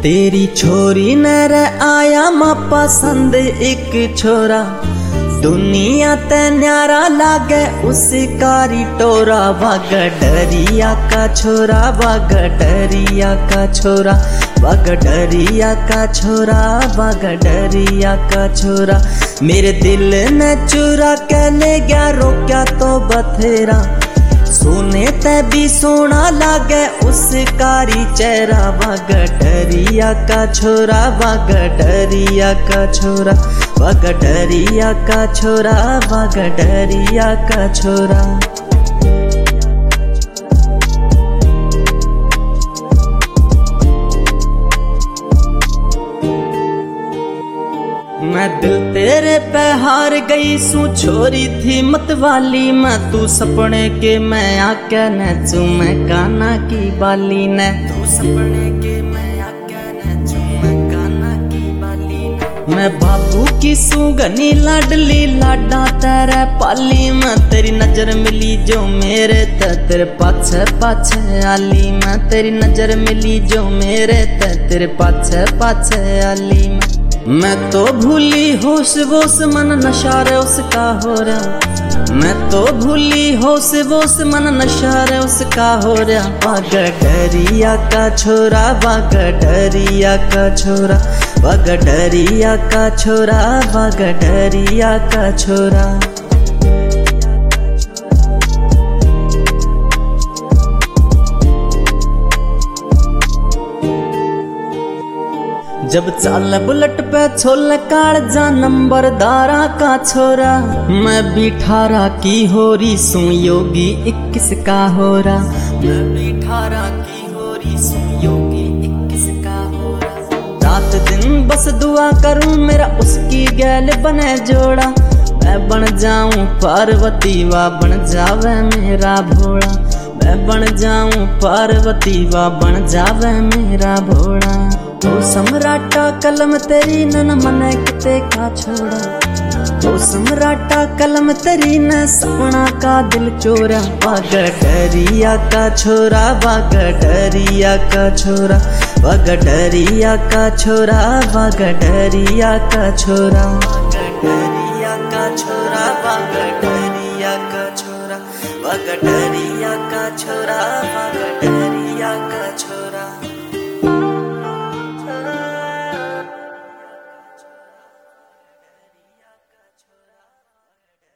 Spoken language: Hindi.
तेरी छोरी न रे आया मां पसंद एक छोरा, दुनिया ते न्यारा लागे उसकारी टोरा। वागडरिया का छोरा, वागडरिया का छोरा, वागडरिया का छोरा, वागडरिया का छोरा। मेरे दिल ने चुरा के ले गया, रोक्या तो बथेरा। सोने ते भी सोना लागे उसकारी चेहरा। वागडरिया का छोरा, वागडरिया का छोरा, वागडरिया का छोरा, वागडरिया का छोरा। मैं दिल तेरे पे हार गई सू, छोरी थी मतवाली मैं। तू सपने के मैं आके नचूं, मैं काना की बाली ने। तू सपने के मैं आके नचूं, मैं काना की बाली ने। मैं बाबू की सुगनी लाडली, लाडा तेरे पाली मैं। तेरी नजर मिली जो मेरे ते, तेरे पाछे पाछे आली मैं। तेरी नजर मिली जो मेरे ते, तेरे पाछे पाछे आली मैं। मैं तो भूली होश वोश, मन नशा रे उसका हो रहा। मैं तो भूली होश वोश, मन नशा रे उसका हो रहा। वागडरिया का छोरा, वागडरिया का छोरा, वागडरिया का छोरा, वागडरिया का छोरा। जब चाल बुलेट पे छोल काल जा, नंबर 12 का छोरा। मैं भी 18 की हो रही सू, योगी 21 का हो रहा। मैं भी 18 की हो रही सू, योगी 21 का हो रहा। रात दिन बस दुआ करूं मेरा उसकी गैल बने जोड़ा। मैं बन जाऊं पार्वती वा बन जावे मेरा भोला। मैं बन जाऊं पार्वती वा बन जावे मेरा भोला। ओ सम्राटा कलम तेरी न मने किते का छोड़ा। ओ सम्राटा कलम तेरी न सपना का दिल चोरा। वागडरिया का छोरा, वागडरिया का छोरा, वागडरिया का छोरा, वागडरिया का छोरा। वागडरिया का छोरा, वागडरिया का छोरा, वागडरिया का छोरा, वागडरिया का छोरा।